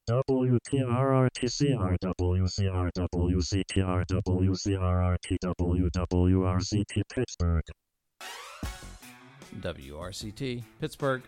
WTRRTCR, WCR, WCTR, WCRRT, WWRCT, Pittsburgh. WRCT, Pittsburgh.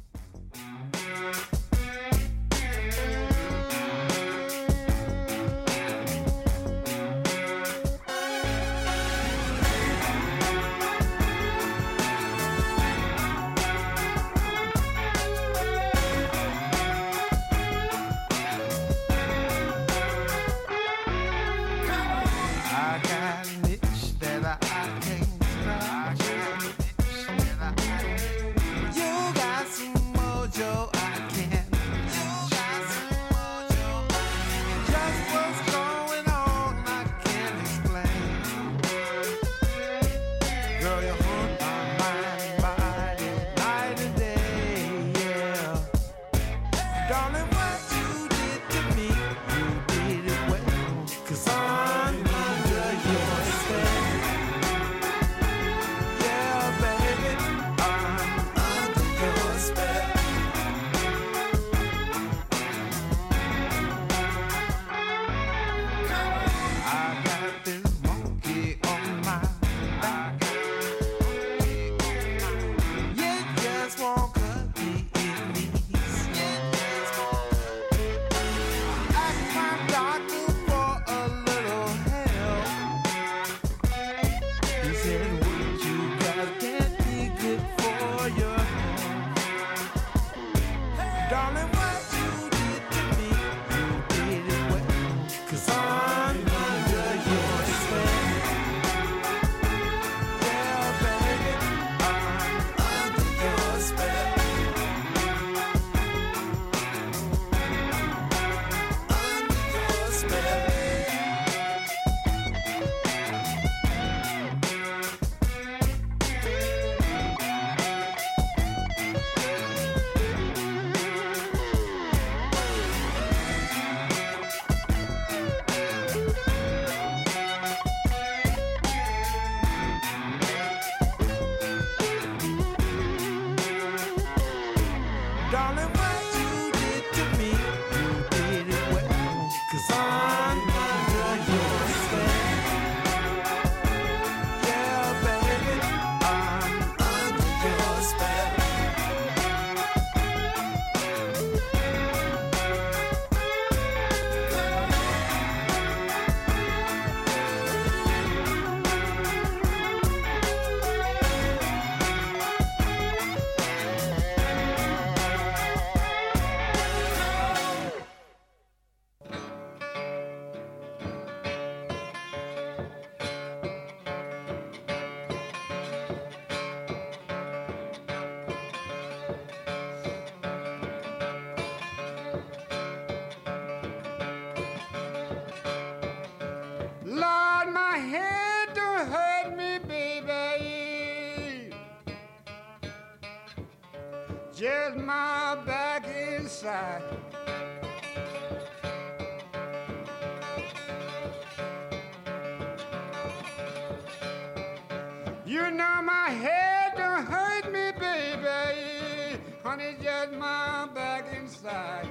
Just my back inside. You know my head don't hurt me, baby. Honey, just my back inside.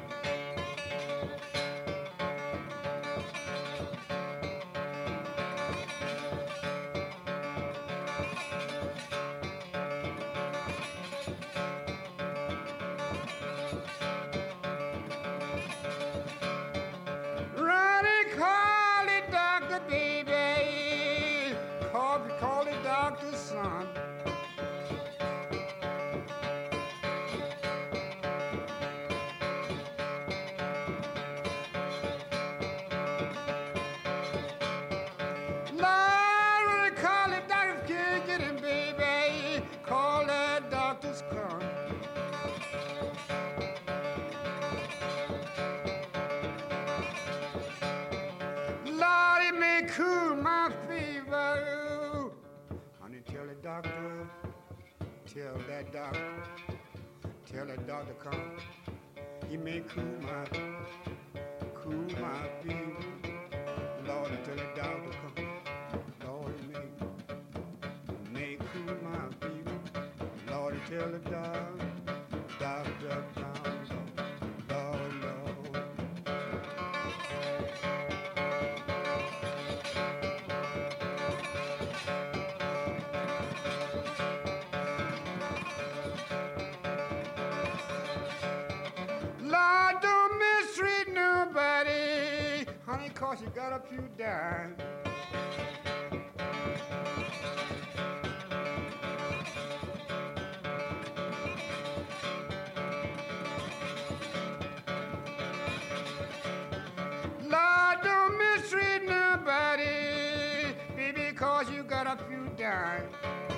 Cool my fever. Honey, tell the doctor, tell that doctor come. He may cool my fever. Lord, tell the doctor come. Lord, he may cool my fever. Lord, tell the doctor come. Lord, Lord. 'cause you got a few dimes. Lord, don't mistreat nobody, baby, 'cause you got a few dimes.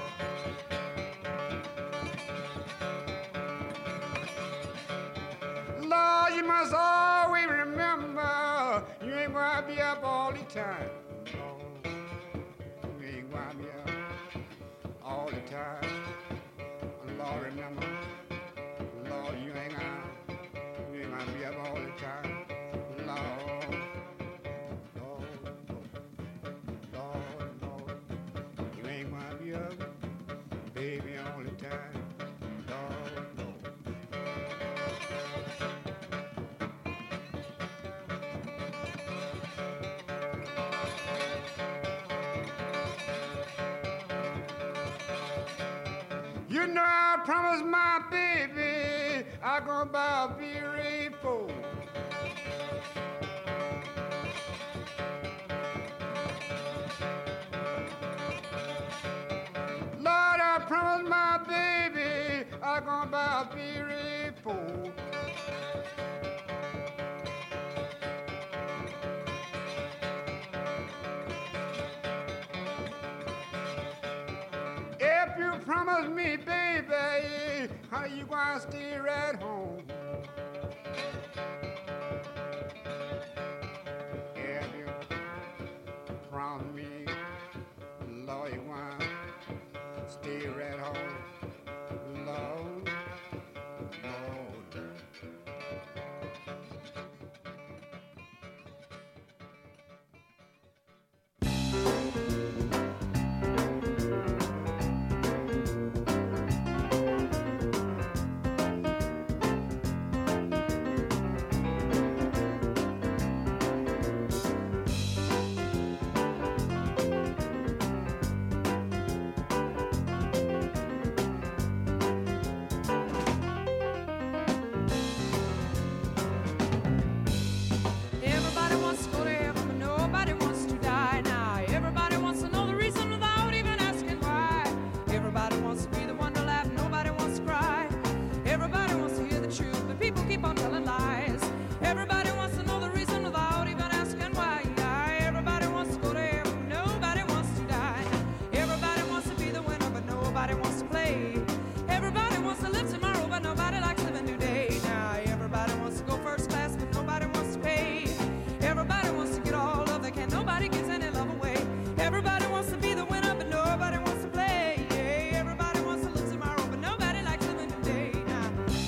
Lord, you must always remember you ain't gonna be up all the time. Lord, you ain't gonna be up all the time. Lord, remember, Lord, you ain't gonna be up all the time. Lord, Lord, you ain't gonna be up, baby, all the time. Lord. You know I promised my baby I'm gonna buy a V-Ray-4. Lord, I promised my baby I'm gonna buy a V-Ray-4. If you promise me, baby, how you gonna stay right home? If you promise me, Lord, you gonna stay right home, Lord, Lord. Everybody wants to go to heaven, but nobody wants to die now. Everybody wants to know the reason without even asking why. Everybody wants to be the one to laugh, nobody wants to cry. Everybody wants to hear the truth, but people keep on telling lies. Everybody wants to know the reason without even asking why. Everybody wants to go to heaven, nobody wants to die. Everybody wants to be the winner, but nobody wants to play. Everybody wants to live tomorrow, but nobody likes living today. Now everybody wants to go first class, but nobody wants to pay. Everybody wants to get all love they can, nobody gives any love away. Everybody wants to be the winner, but nobody wants to play. Yeah, everybody wants to live tomorrow, but nobody likes living today. Now,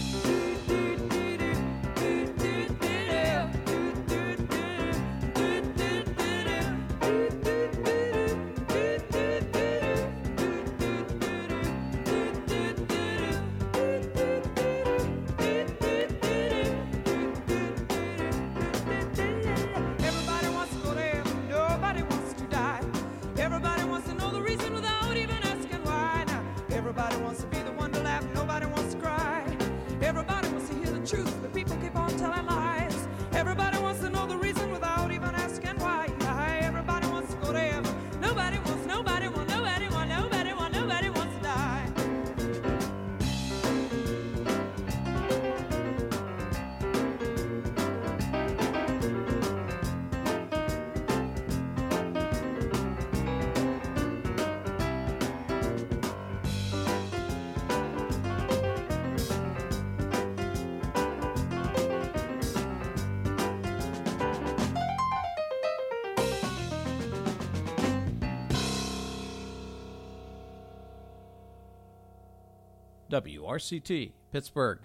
everybody wants to go to heaven, nobody wants to die. Everybody wants to know the reason without even asking why. Now, everybody wants to be the one to laugh, nobody wants to cry. Everybody wants to hear the truth, but people keep on telling lies. Everybody wants to know the reason without even asking why. Everybody wants to go to heaven, nobody wants to die. WRCT, Pittsburgh.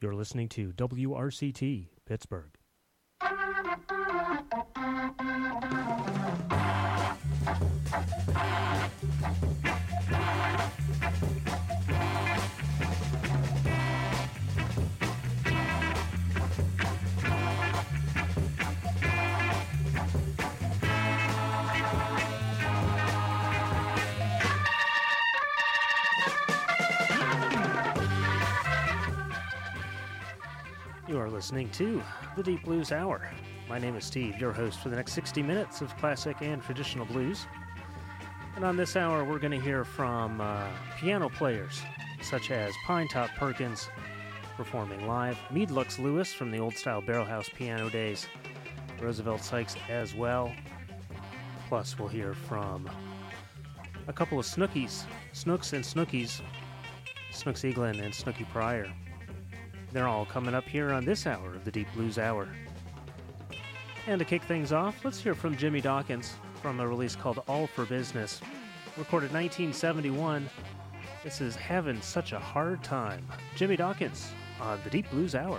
You're listening to WRCT, Pittsburgh. You are listening to the Deep Blues Hour. My name is Steve, your host for the next 60 minutes of classic and traditional blues. And on this hour, we're going to hear from piano players such as Pinetop Perkins performing live, Meade Lux Lewis from the old-style Barrelhouse piano days, Roosevelt Sykes as well. Plus, we'll hear from a couple of Snookies, Snooks and Snookies, Snooks Eaglin and Snooky Pryor. They're all coming up here on this hour of the Deep Blues Hour. And to kick things off, let's hear from Jimmy Dawkins from a release called All for Business. Recorded 1971. This is Having Such a Hard Time. Jimmy Dawkins on the Deep Blues Hour.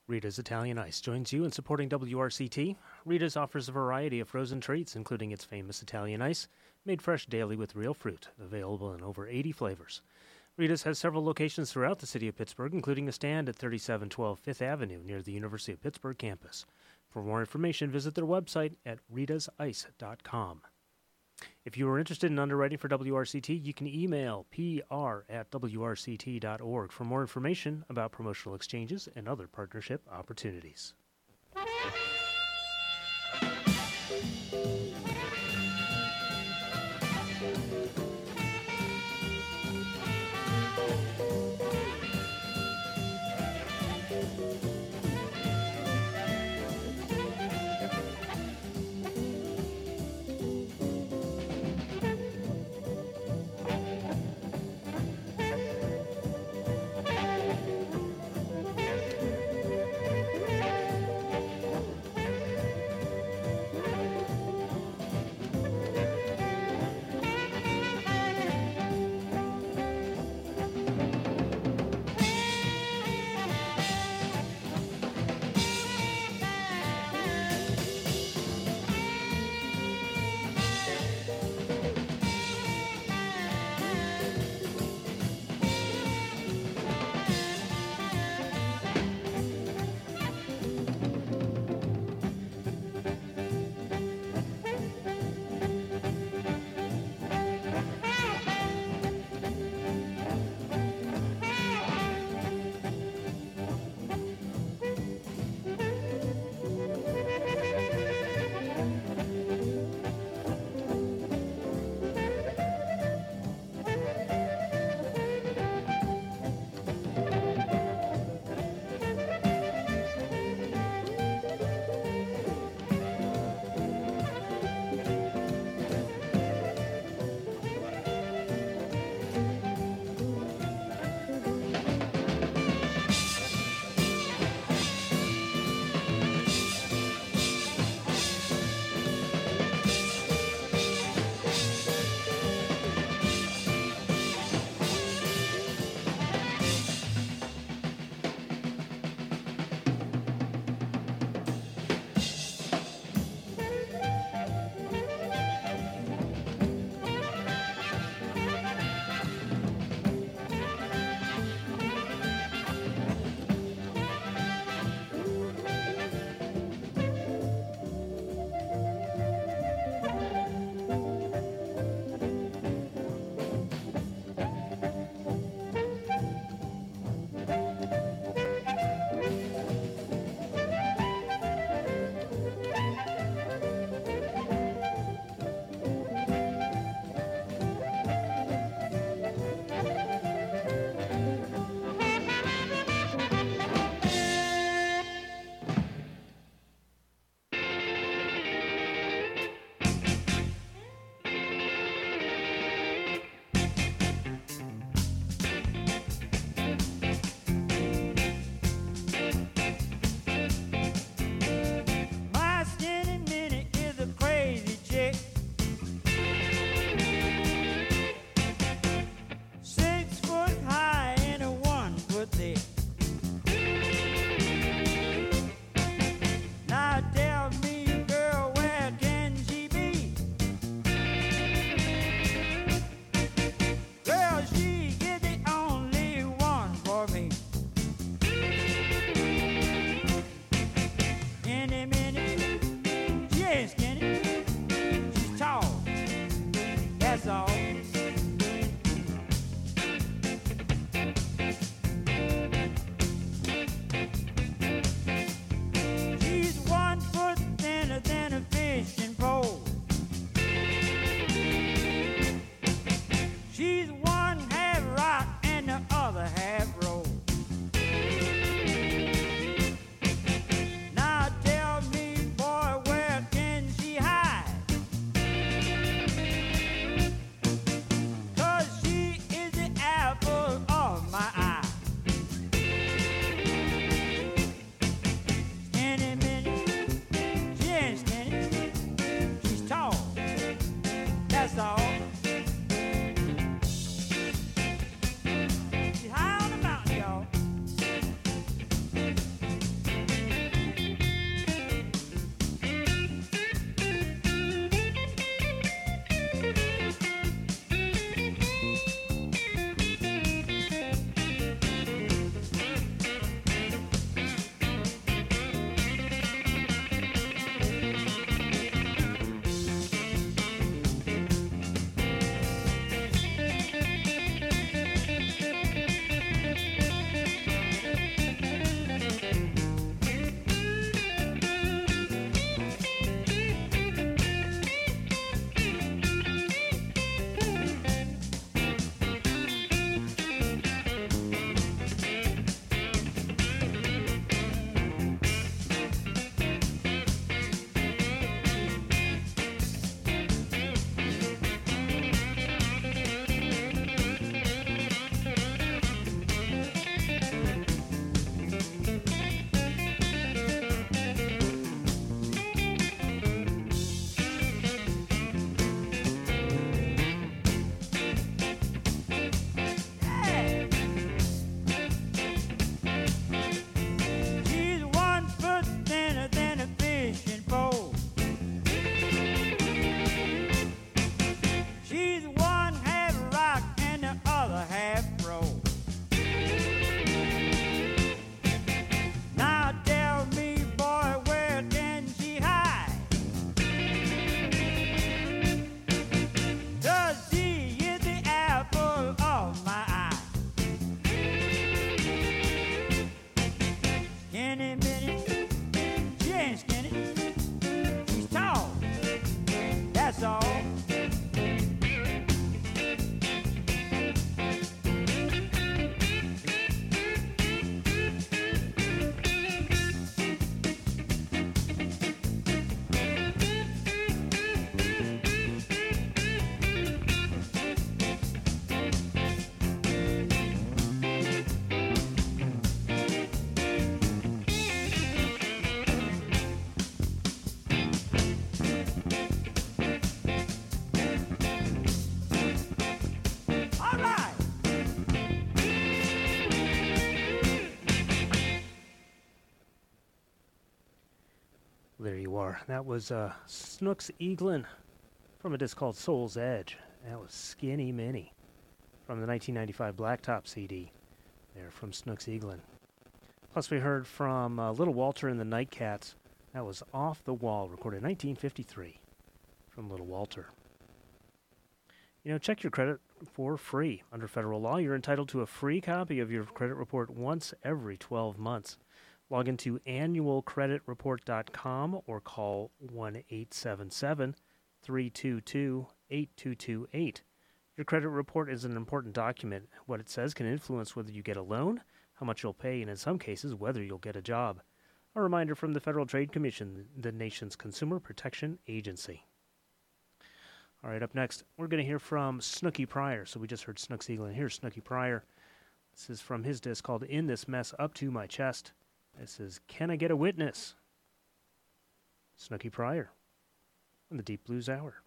Rita's Italian Ice joins you in supporting WRCT. Rita's offers a variety of frozen treats, including its famous Italian Ice, made fresh daily with real fruit, available in over 80 flavors. Rita's has several locations throughout the city of Pittsburgh, including a stand at 3712 Fifth Avenue near the University of Pittsburgh campus. For more information, visit their website at ritasice.com. If you are interested in underwriting for WRCT, you can email pr@wrct.org for more information about promotional exchanges and other partnership opportunities. there you are. That was Snooks Eaglin from a disc called Soul's Edge. That was Skinny Minnie from the 1995 Blacktop CD there from Snooks Eaglin. Plus we heard from Little Walter and the Nightcats. That was Off the Wall, recorded in 1953 from Little Walter. You know, check your credit for free. Under federal law, you're entitled to a free copy of your credit report once every 12 months. Log into annualcreditreport.com or call 1-877-322-8228. Your credit report is an important document. What it says can influence whether you get a loan, how much you'll pay, and in some cases, whether you'll get a job. A reminder from the Federal Trade Commission, the nation's consumer protection agency. All right, up next, we're going to hear from Snooky Pryor. So we just heard Snooks Eaglin. Here's Snooky Pryor. This is from his disc called In This Mess Up to My Chest. This is Can I Get a Witness? Snooky Pryor on the Deep Blues Hour.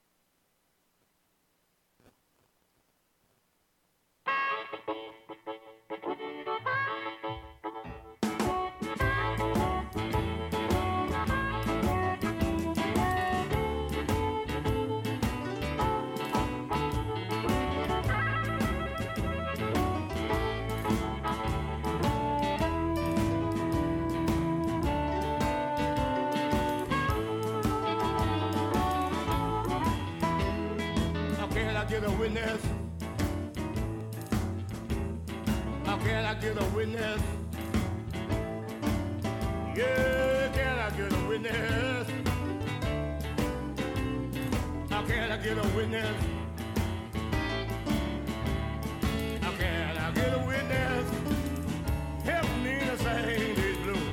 Get a witness? How can I get a witness? Yeah, can I get a witness? How can I get a witness? How can I get a witness? Help me to sing this blues.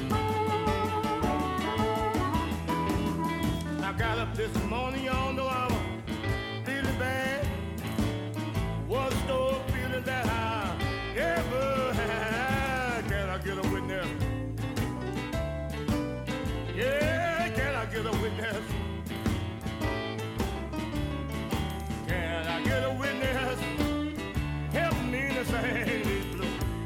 I got up this morning, y'all know I was bad. Was still feeling that I ever had. Can I get a witness? Yeah, can I get a witness? Can I get a witness? Help me to sing this blues.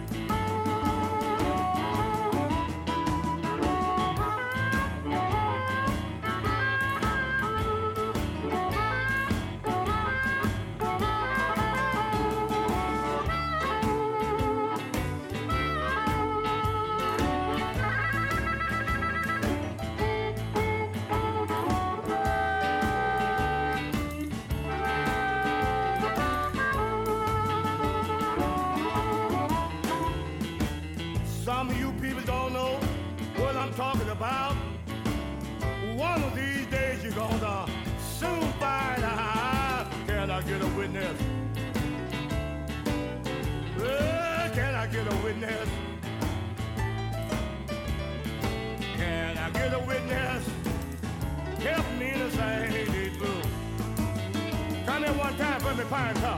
Some of you people don't know what I'm talking about. One of these days you're gonna soon find out. Can I get a witness? Can I get a witness? Can I get a witness? Help me to sing these blues. Come in one time for me, Pine Top.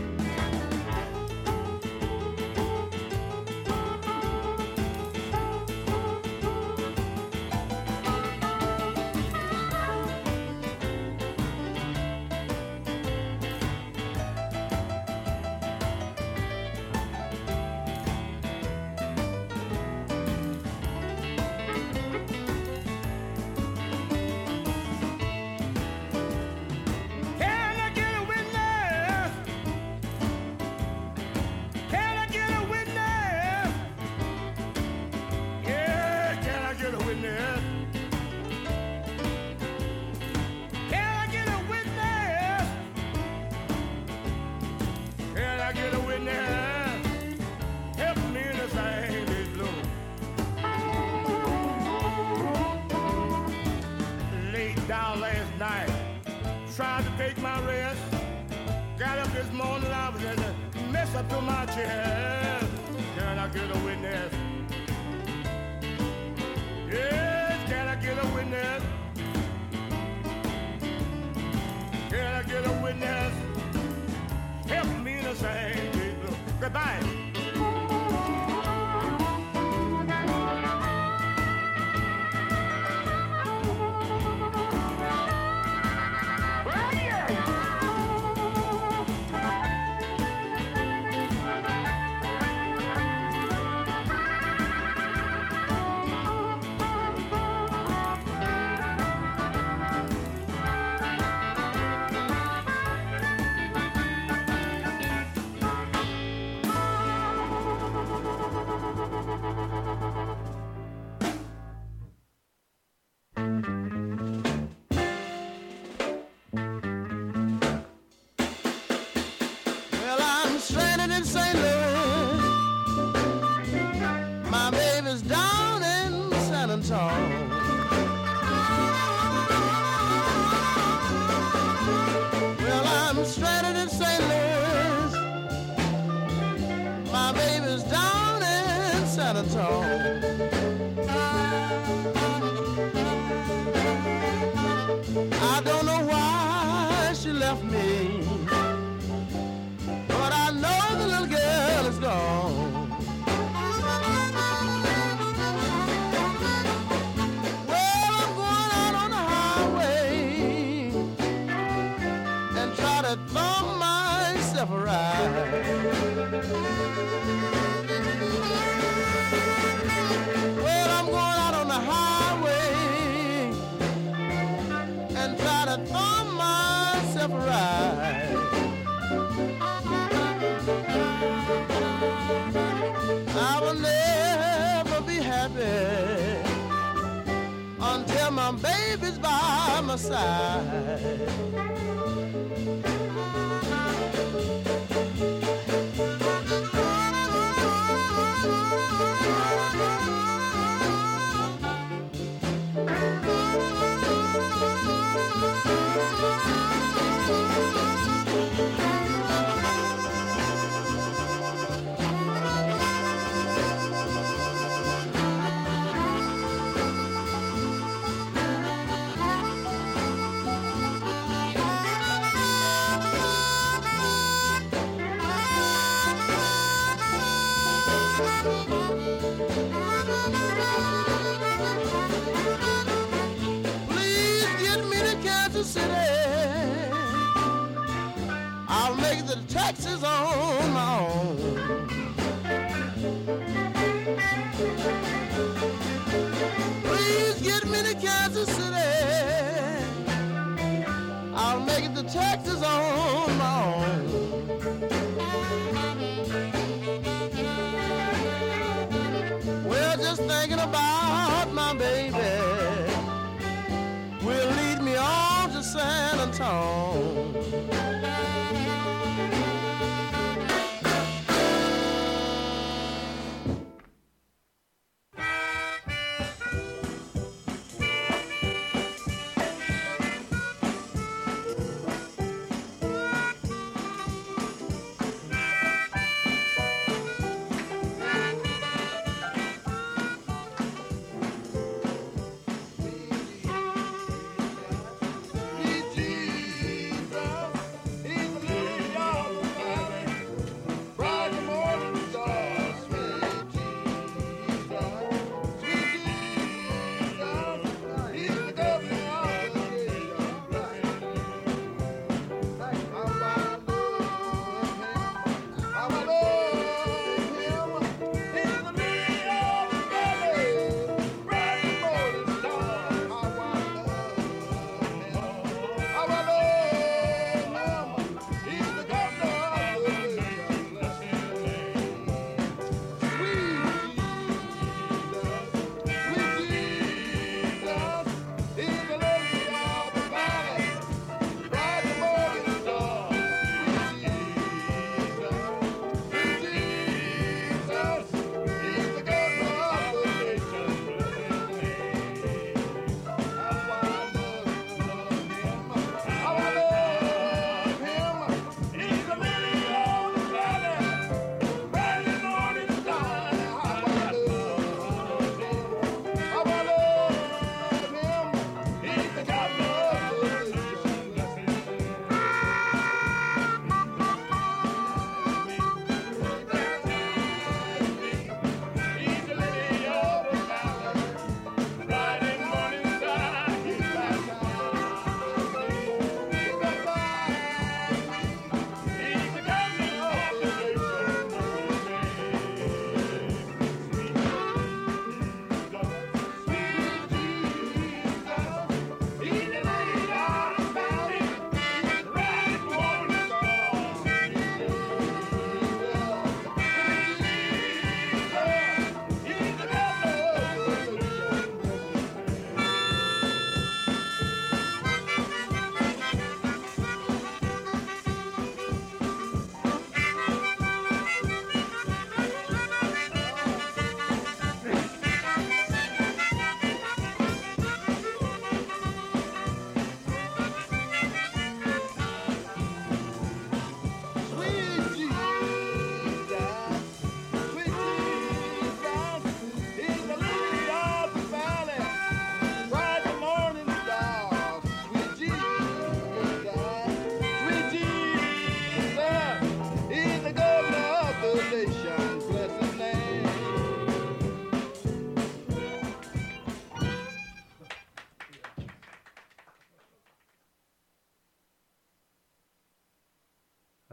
Tried to take my rest. Got up this morning, I was in a mess up to my chest. Can I get a witness? Yes, can I get a witness? Can I get a witness? Help me to sing this blues. Goodbye. San Antonio. I don't know why she left me, but I know the little girl is gone. Well, I'm going out on the highway and try to thumb myself a ride. Well, I'm going out on the highway and try to thumb myself a ride. I will never be happy until my baby's by my side. Please get me to Kansas City. I'll make the taxes on my own. Please get me to Kansas City. I'll make the taxes on my own. Well, just thinking about my baby will lead me on to San Antonio.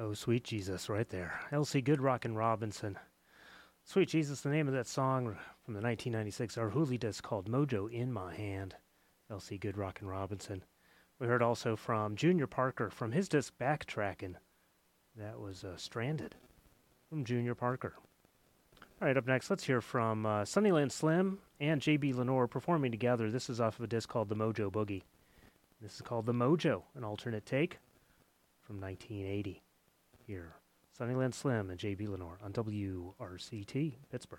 Oh, Sweet Jesus, right there. L.C. Goodrock and Robinson. Sweet Jesus, the name of that song from the 1996 Arhoolie disc called Mojo in My Hand. L.C. Goodrock and Robinson. We heard also from Junior Parker from his disc Backtrackin'. That was Stranded from Junior Parker. All right, up next, let's hear from Sunnyland Slim and J.B. Lenore performing together. This is off of a disc called The Mojo Boogie. This is called The Mojo, an alternate take from 1980. Here, Sunnyland Slim and J.B. Lenore on WRCT, Pittsburgh.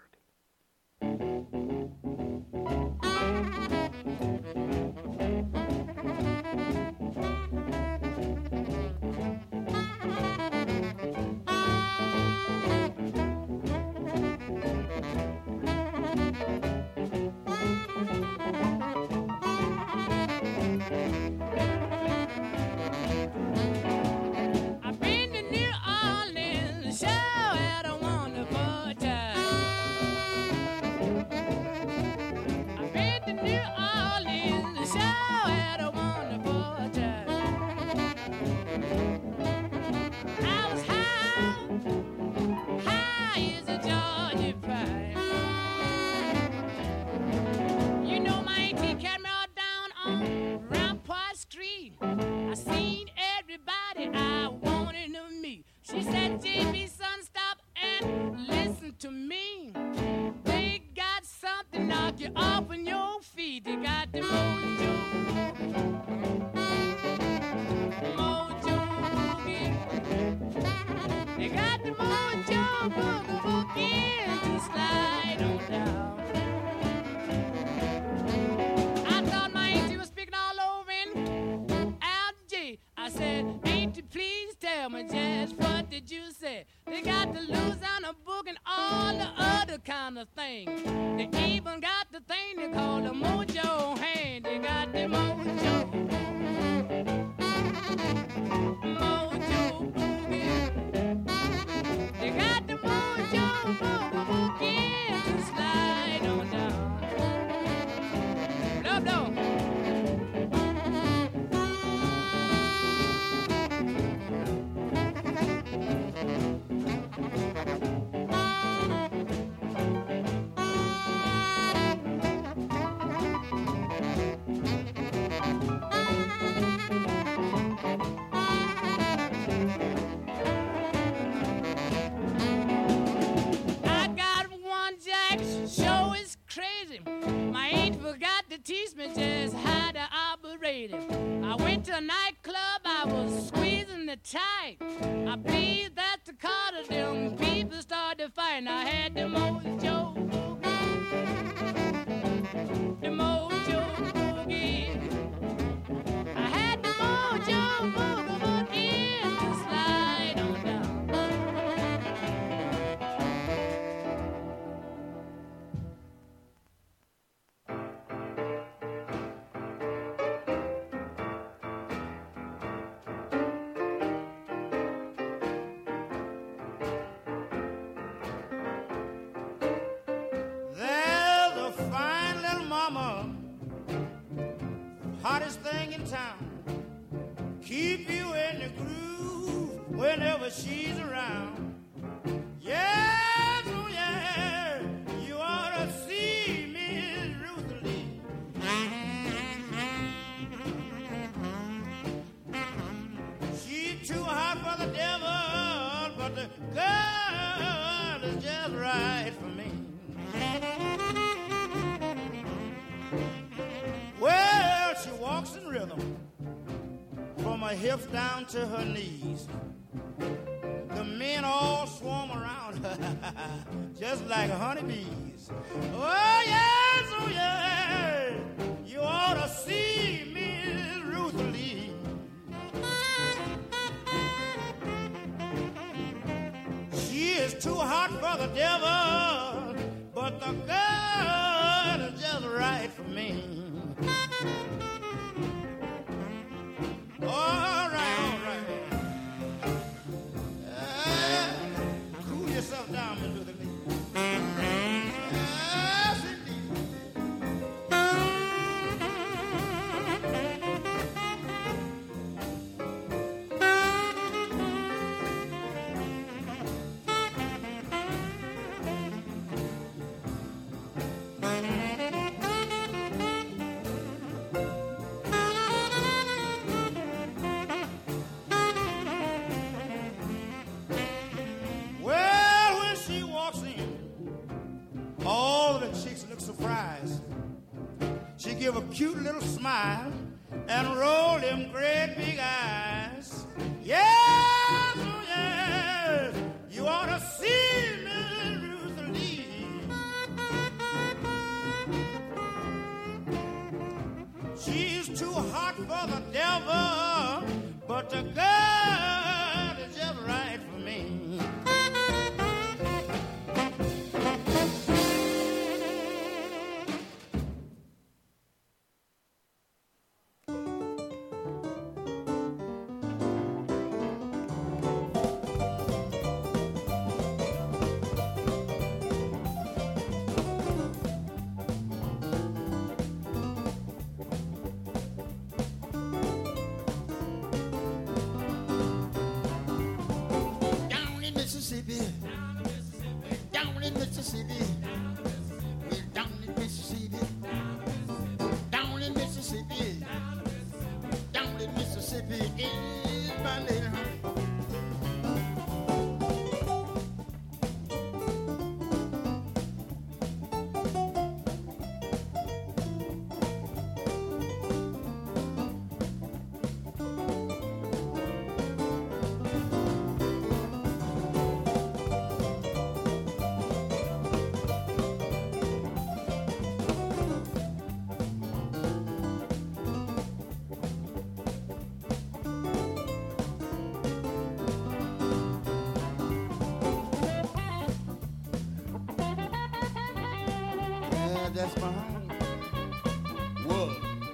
Hottest thing in town, keep you in the groove whenever she's around. Yes, oh yeah, you ought to see Miss Ruth Lee. She's too hot for the devil, but the girl is just right for me. Well, she walks in rhythm from her hips down to her knees. The men all swarm around her just like honeybees. Oh yeah, you ought to see Miss Ruth Lee. She is too hot for the devil, but the girl is just right for me. All right. Cool yourself down, Miss Ruth Lee. Yes, indeed. looked surprised. She give a cute little smile and roll them great big eyes. Yes, oh yes, you ought to see Miss Ruth Lee. She's too hot for the devil, but the girl is just right for me. That's my home. Whoa.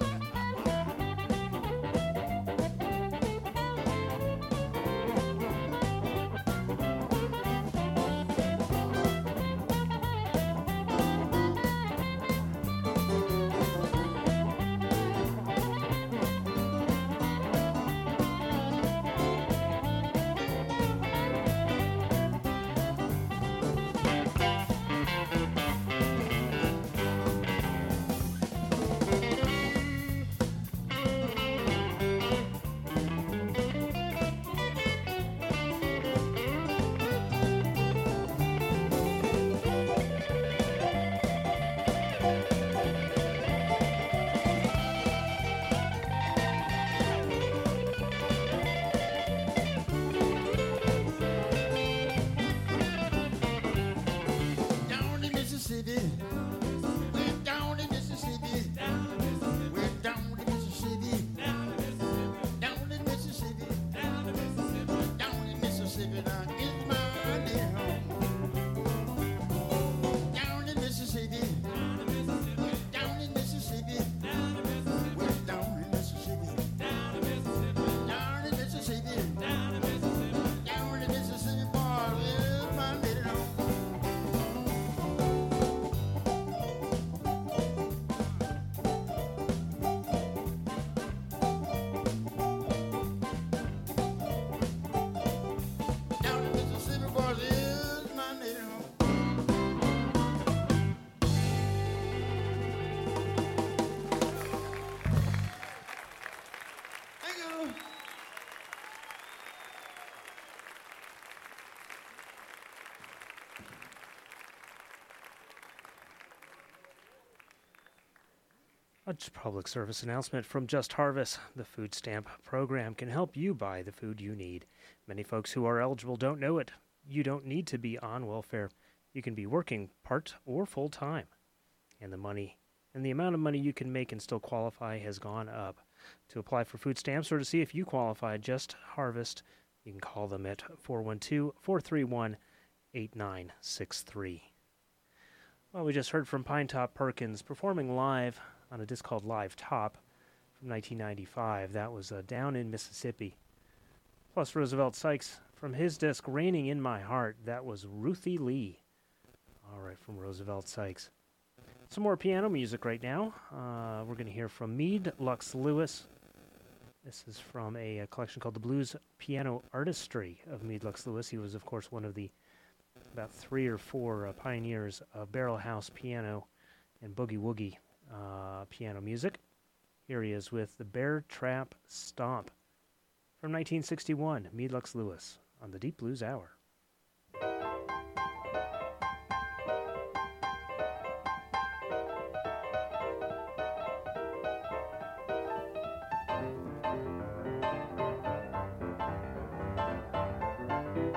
A public service announcement from Just Harvest. The food stamp program can help you buy the food you need. Many folks who are eligible don't know it. You don't need to be on welfare. You can be working part or full time. And the amount of money you can make and still qualify has gone up. To apply for food stamps or to see if you qualify, Just Harvest, you can call them at 412-431-8963. Well, we just heard from Pinetop Perkins performing live on a disc called Live Top from 1995. That was Down in Mississippi. Plus Roosevelt Sykes from his disc Raining in My Heart. That was Ruthie Lee. All right, from Roosevelt Sykes. Some more piano music right now. We're going to hear from Meade Lux Lewis. This is from a collection called The Blues Piano Artistry of Meade Lux Lewis. He was, of course, one of the about 3 or 4 pioneers of barrel house piano and boogie woogie piano music. Here he is with the Bear Trap Stomp from 1961, Meade Lux Lewis on the Deep Blues Hour.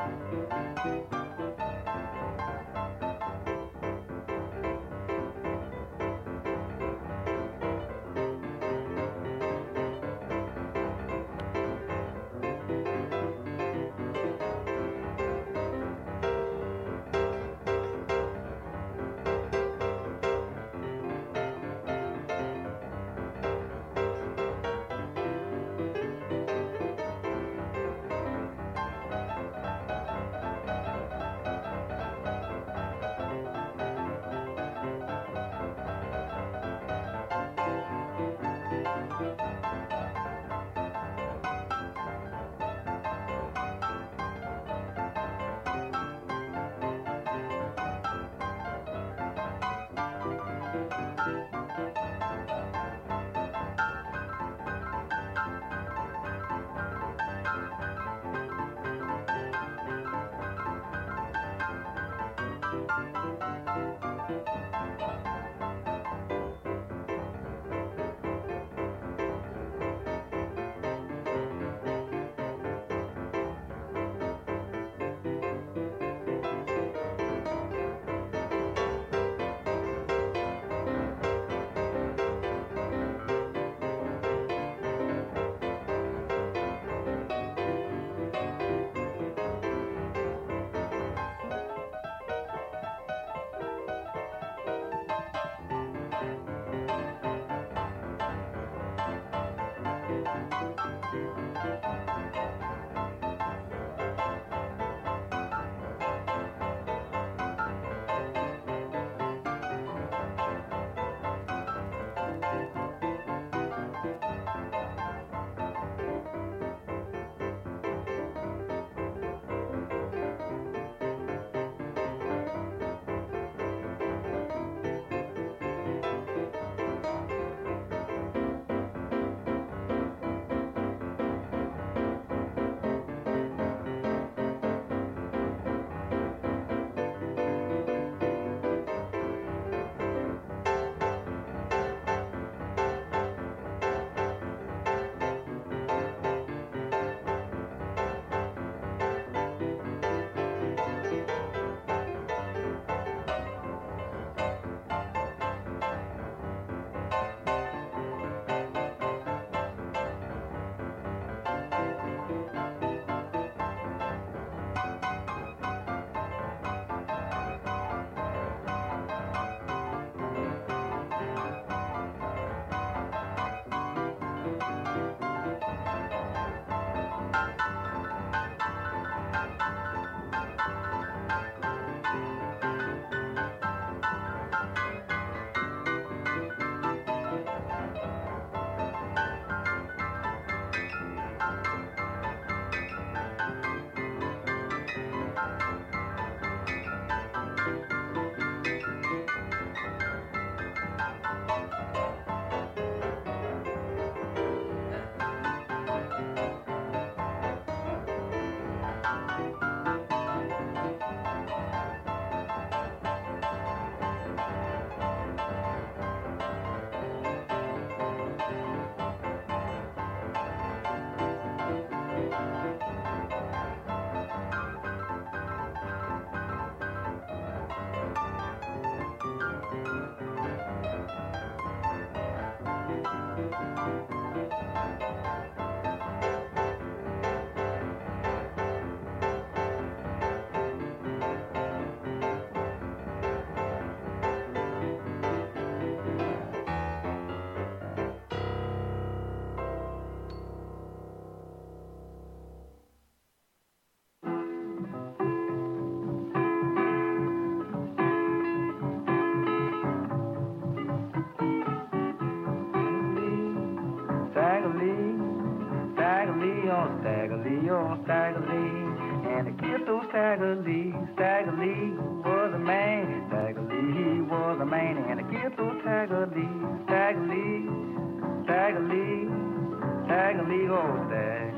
Stagger Lee, and the kid through Stagger Lee. Stagger Lee was a man, Stagger Lee was a man, and the kid through Stagger Lee. Stagger Lee, Stagger Lee, Stagger Lee, oh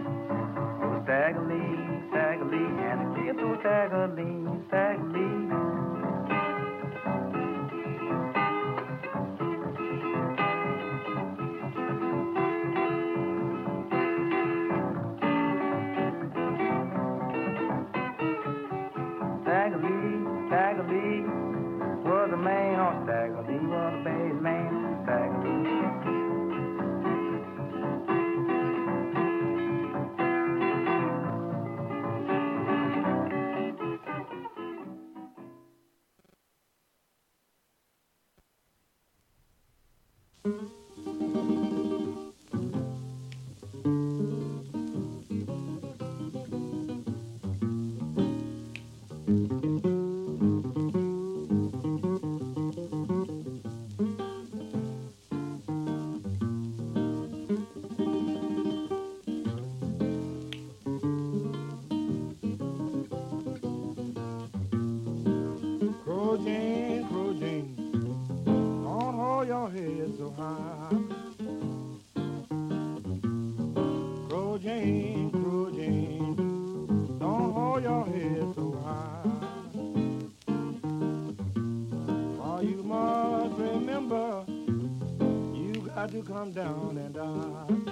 Stagger Lee, Stagger Lee, and the kid through Stagger Lee. Stagger Lee. Crow Jane, don't hold your head so high. Crow Jane, don't hold your head so high. For you must remember, you got to come down and die.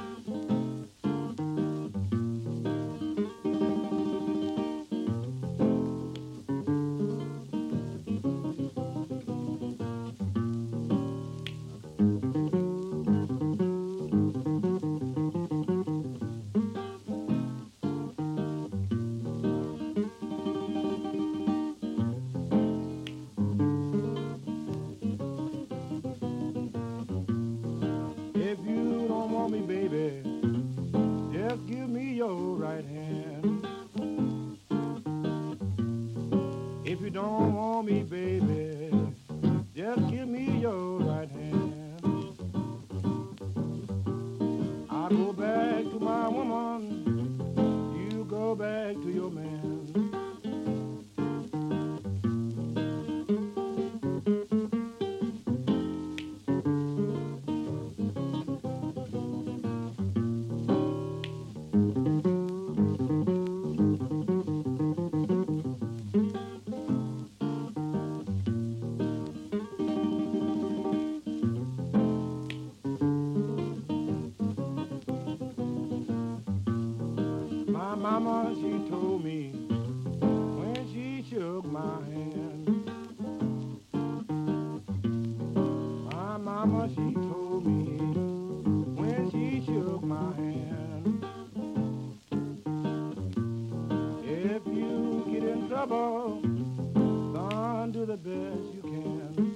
If you don't want me, baby, just give me your right hand. If you don't want me, baby, just give me your right hand. I go back to my woman, you go back to your man. My mama, she told me when she shook my hand. My mama, she told me when she shook my hand. If you get in trouble, son, do the best you can.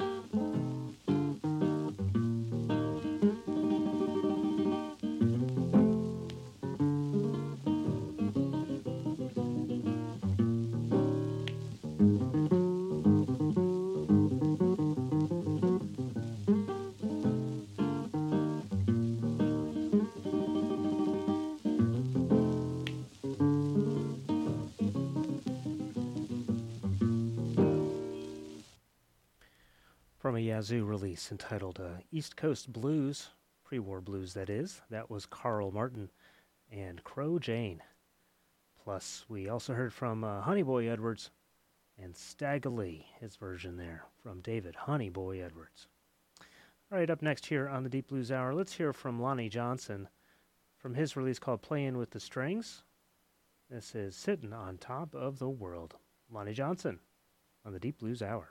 From a Yazoo release entitled East Coast Blues, pre-war blues that is. That was Carl Martin and Crow Jane. Plus, we also heard from Honey Boy Edwards and Stagger Lee, his version there, from David Honey Boy Edwards. All right, up next here on the Deep Blues Hour, let's hear from Lonnie Johnson from his release called Playing with the Strings. This is Sitting on Top of the World. Lonnie Johnson on the Deep Blues Hour.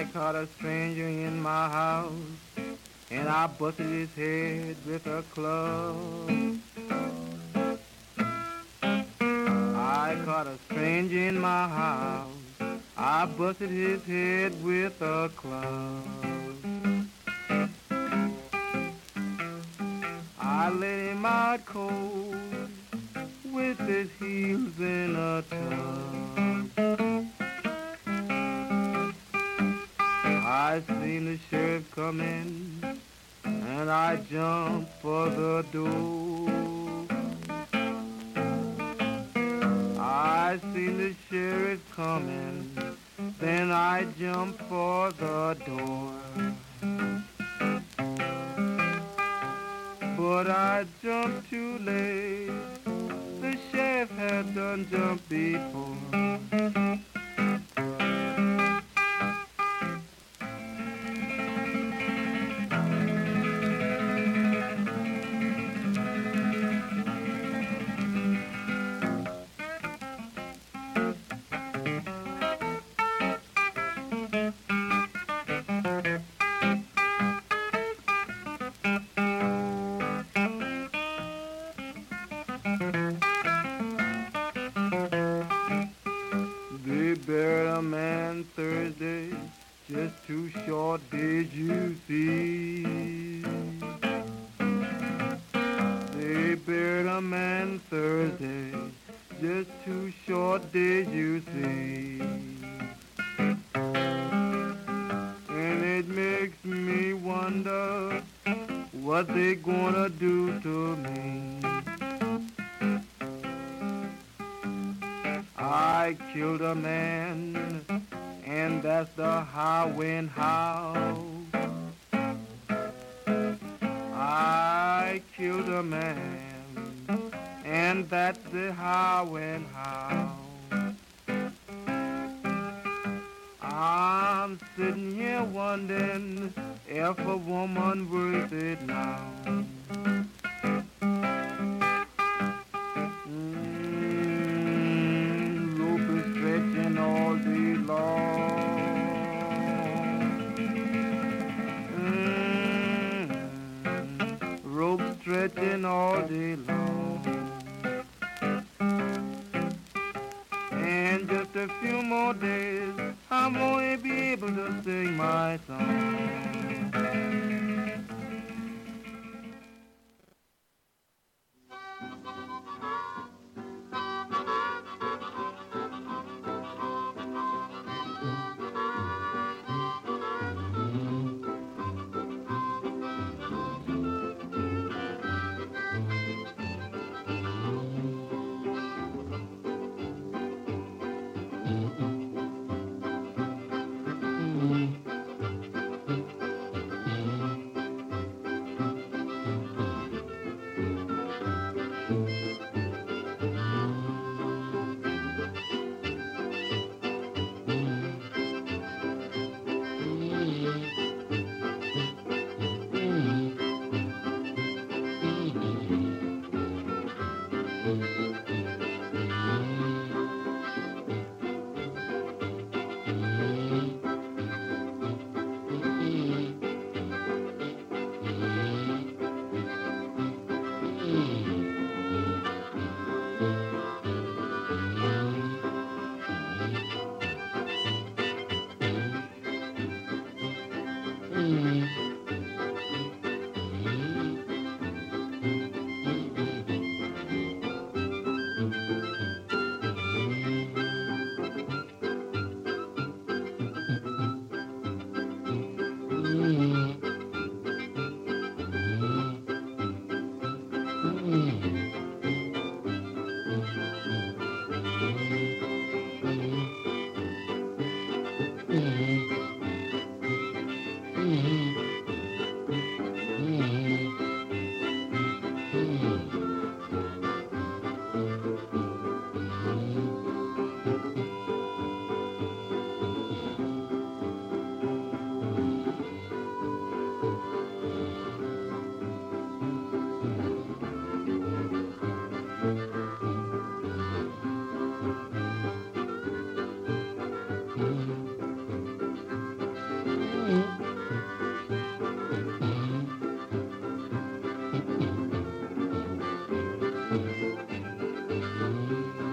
caught a stranger in my house, and I busted his head with a club. I caught a stranger in my house, I busted his head with a club. I let him out cold with his heels in a tub. I seen the sheriff come in, and I jumped for the door. I seen the sheriff coming, then I jumped for the door. But I jumped too late, the sheriff had done jumped before. They buried a man Thursday, just too short did you see. They buried a man Thursday, just too short did you see. And it makes me wonder what they gonna do to me. I killed a man, and that's the how and how. I killed a man, and that's the how and how. I'm sitting here wondering if a woman worth it now. Rope is stretching all day long. Rope stretching all day long. And just a few more days, I'm gonna be able to sing my song.